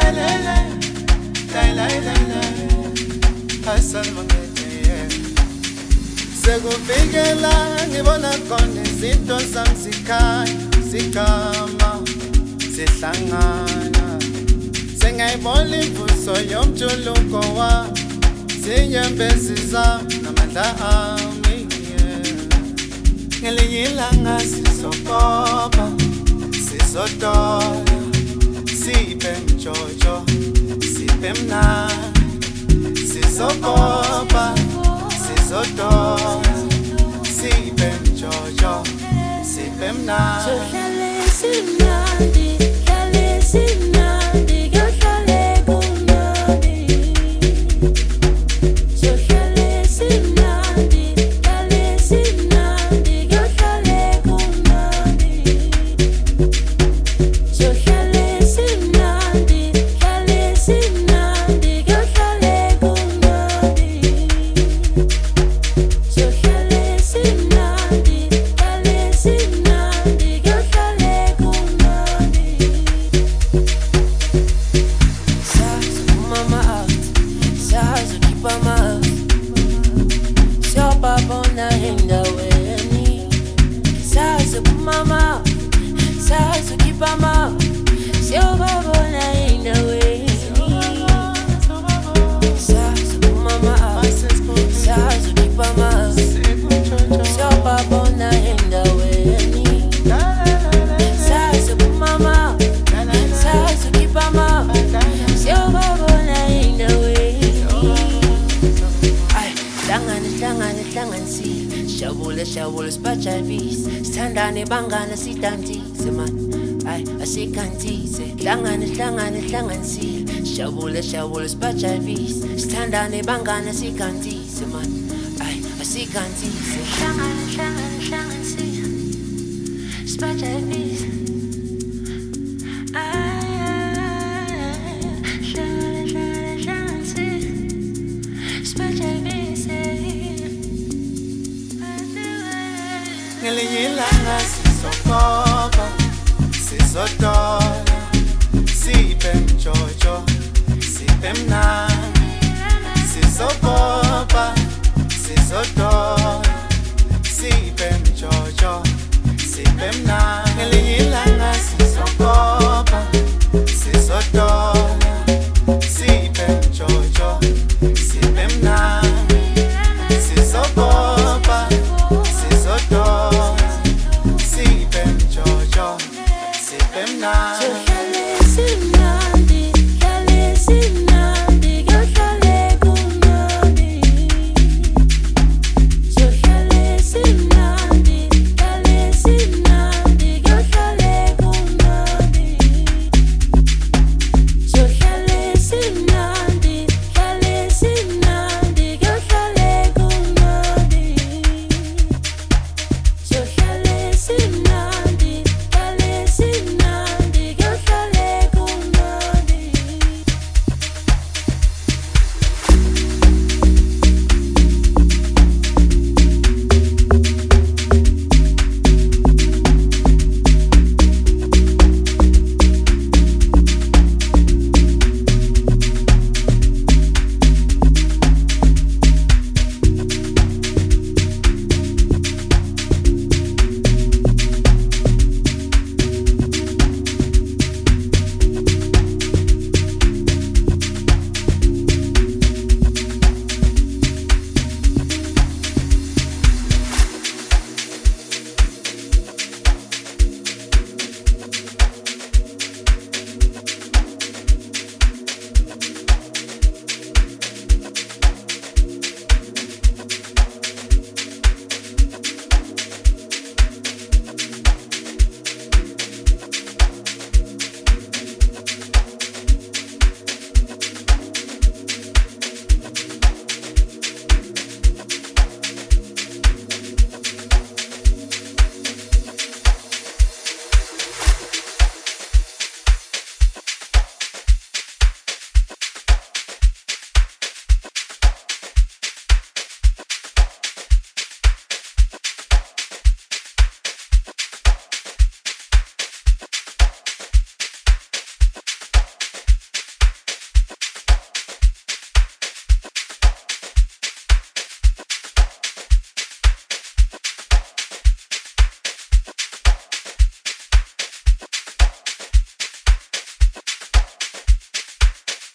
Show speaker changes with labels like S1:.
S1: Sekufikela ngibona khona izinto zami zikhanya zigama zihlangana sengayibona imvuso yomjuluko wami zinyembezi zami namandla ami ngelinye ilanga sizokopa sizodola siphe mjojo siphe mnandi sizokopa sizodola siphe mjojo siphe mnandi
S2: sohlale simnandi hlale simnandi kuhlale kumnandi sohlale simnandi hlale simnandi kuhlale kumnandi sohlale simnandi hlale simnandi kuhlale kumnandi sohlale simnandi hlale simnandi kuhlale kumnandi sazi umama out sazi ukhipha ama-out siyobabona endaweni sazi umama sazi ukhipha ama-out siyobabona endaweni sazi umama out sazi ukhipha ama-out siyobabona endaweni sazi umama sazi ukhipha ama-out siyobabona endaweni ay hlanganisile sijabule sibajabulise sithandane bangana sidantise man ay asikantise hlanganisile sijabule sibajabulise sithandane bangana sikantise man ay asikantise hlanganisile sibajabulise
S1: ngelinye ilanga sizokopa sizodola siphe mjojo siphe mnandi sizokopa sizodola siphe mjojo siphe mnandi